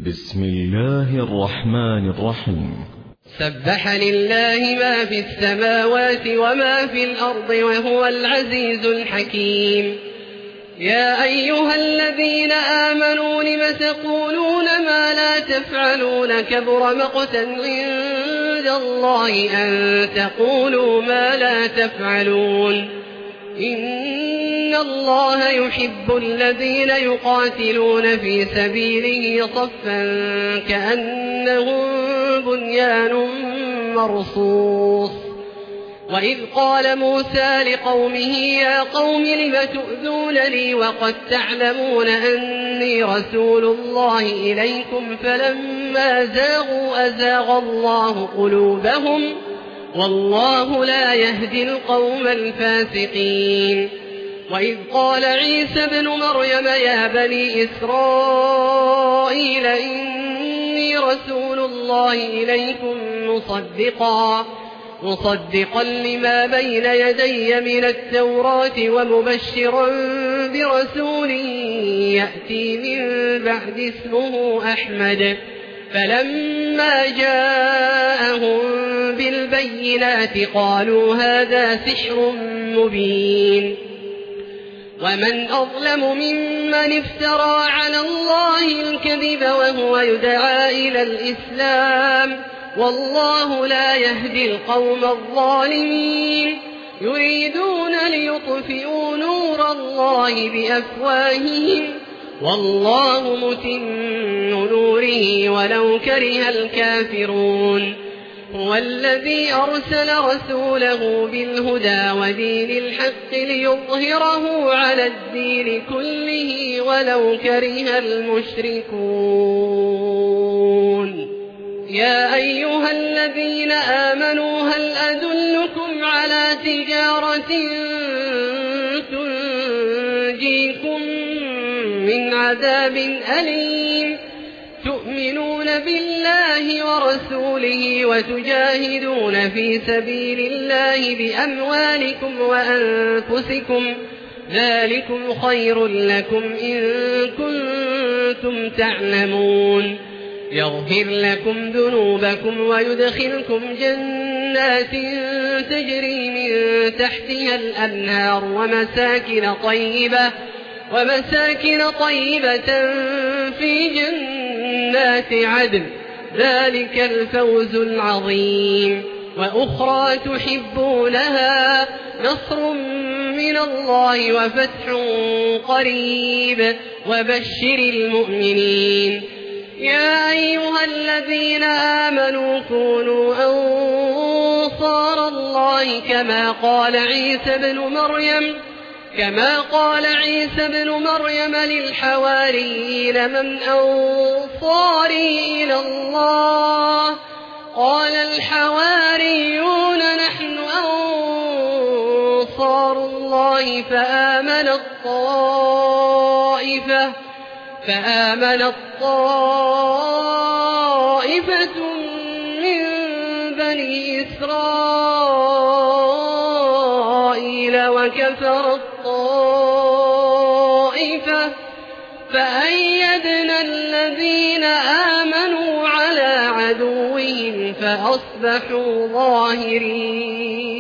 بسم الله الرحمن الرحيم. سبح لله ما في السماوات وما في الأرض وهو العزيز الحكيم. يا أيها الذين آمنوا لم تقولون ما لا تفعلون؟ كبر مقتا عند الله أن تقولوا ما لا تفعلون. إن الله يحب الذين يقاتلون في سبيله صفا كأنهم بنيان مرصوص. وإذ قال موسى لقومه يا قوم لم تؤذونني وقد تعلمون أني رسول الله إليكم فلما زاغوا أزاغ الله قلوبهم والله لا يهدي القوم الفاسقين. وإذ قال عيسى ابن مريم يا بني إسرائيل إني رسول الله إليكم مصدقا لما بين يدي من التوراة ومبشرا برسول يأتي من بعد اسمه أحمد. فلما جاءهم بالبينات قالوا هذا سحر مبين. ومن أظلم ممن افترى على الله الكذب وهو يدعى إلى الإسلام والله لا يهدي القوم الظالمين. يريدون ليطفئوا نور الله بأفواههم والله متم نوره ولو كره الكافرون. هو الذي أرسل رسوله بالهدى ودين الحق ليظهره على الدين كله ولو كره المشركون. يا أيها الذين آمنوا هل أدلكم على تجارة تنجيكم من عذاب أليم؟ تؤمنون بالله ورسوله وتجاهدون في سبيل الله بأموالكم وأنفسكم ذلكم خير لكم إن كنتم تعلمون. يغفر لكم ذنوبكم ويدخلكم جنات تجري من تحتها الأنهار ومساكن طيبة في جنات عدن ذلك الفوز العظيم. وأخرى تحبونها نصر من الله وفتح قريب وبشر المؤمنين. يا أيها الذين آمنوا كونوا أنصار الله كما قال عيسى ابن مريم للحواريين من أنصاري إلى الله؟ قال الحواريون نحن أنصار الله. فآمنت طائفة من بني إسرائيل وكفرت طائفة فأيدنا الذين آمنوا على عدوهم فأصبحوا ظاهرين.